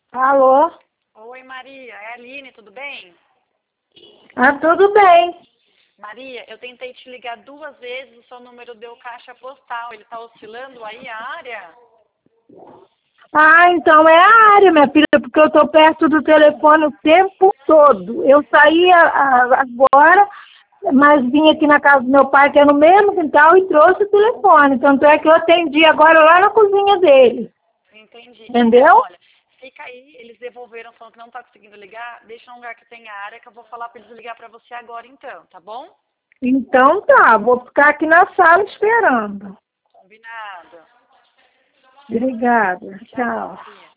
Alô? Oi, Maria. É a Aline, tudo bem? Ah, tudo bem. Maria, eu tentei te ligar 2 vezes, o seu número deu caixa postal. Ele está oscilando aí a área? Ah, então é a área, minha filha, porque eu estou perto do telefone o tempo todo. Eu saí agora, mas vim aqui na casa do meu pai, que é no mesmo quintal, e trouxe o telefone. Tanto é que eu atendi agora lá na cozinha dele. Entendi. Então, Entendeu? olha, fica aí, eles devolveram, falando que não está conseguindo ligar. Deixa um lugar que tenha área que eu vou falar para eles ligar para você agora então, tá bom? Então tá, vou ficar aqui na sala esperando. Combinado. Obrigada. Tchau, Tchau. Maria.